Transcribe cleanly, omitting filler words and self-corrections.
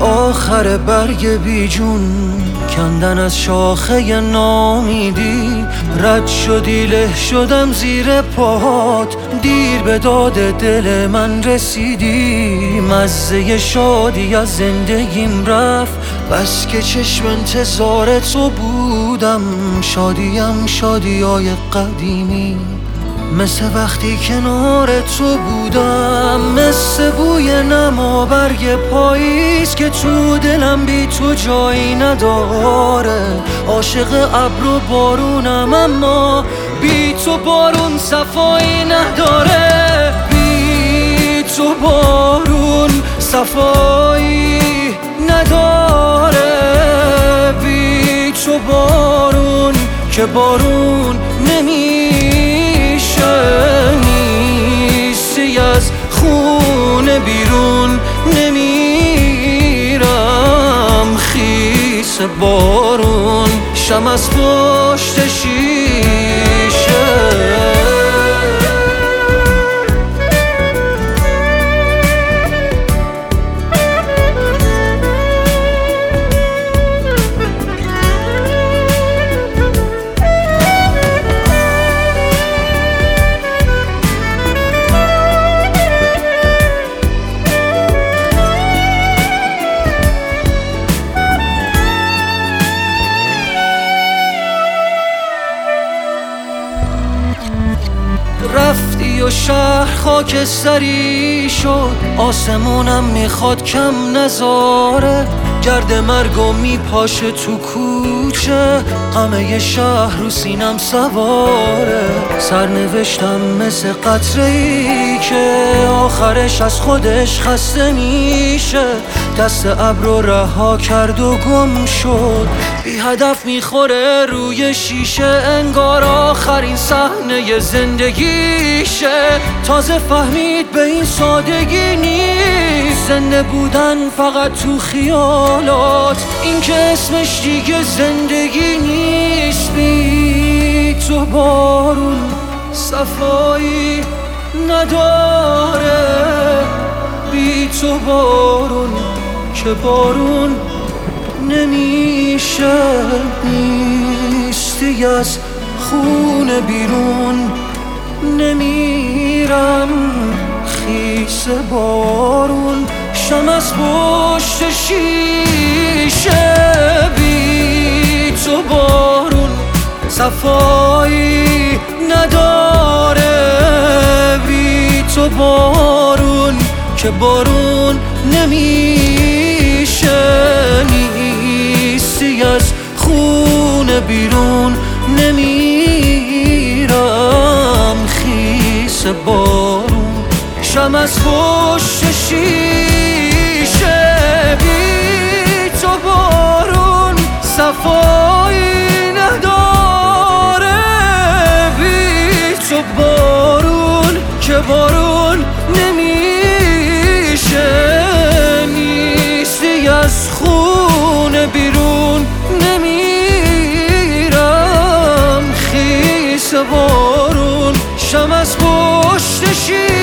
آخر برگ بیجون کندن از شاخه نامیدی، رد شدی له شدم زیر پاهات، دیر به داد دل من رسیدی. مزه شادی از زندگیم رفت، بس که چشم انتظار تو بودم. شادیم شادیای قدیمی، مثل وقتی کنار تو بودم، مثل بوی نما برگ پاییز که تو دلم بی تو جایی نداره. عاشق ابر و بارونم اما بی تو بارون صفایی نداره. بی تو بارون صفایی نداره. بی تو بارون که بارون نیستی از خونه بیرون نمیرم. خیس بارون شم از پشت شیشه. رفتی و شهر خاکستری شد، آسمونم میخواد کم نذاره. گرد مرگو میپاشه تو کوچه، همه شهر رو سینم سواره. سرنوشتم مثل قطره‌ای که آخرش از خودش خسته میشه. دست ابر رو رها کرد و گم شد، بی هدف میخوره روی شیشه. انگار آخرین صحنه زندگیشه. تازه فهمید به این سادگی نیست زنده بودن فقط تو خیالات، این که اسمش دیگه زندگی نیست. بی تو بارون صفایی نداره. بی تو بارون که بارون نمیشه. نیستی از خونه بیرون نمیرم. خیس بارون شم از پشت شیشه. بی تو بارون صفایی نداره. بی تو بارون که بارون نمیشه. نیستی از خونه بیرون نمیرم. خیس بارون شم از پشت شیشه. بی تو بارون صفایی نداره. بی تو بارون که بارون نمیشه. نیستی از خونه بیرون نمیرم. خیس بارون شم از پشت شیشه.